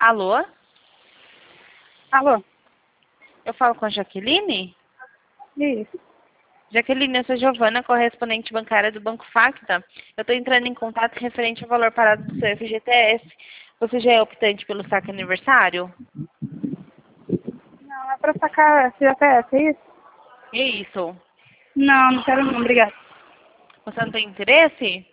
Alô? Alô? Eu falo com a Jaqueline? Isso. Jaqueline, eu sou Giovana, correspondente bancária do Banco Facta. Eu estou entrando em contato referente ao valor parado do seu FGTS. Você já é optante pelo saque aniversário? Não, é pra sacar FGTS, é isso? É isso. Não, não quero não, obrigada. Você não tem interesse?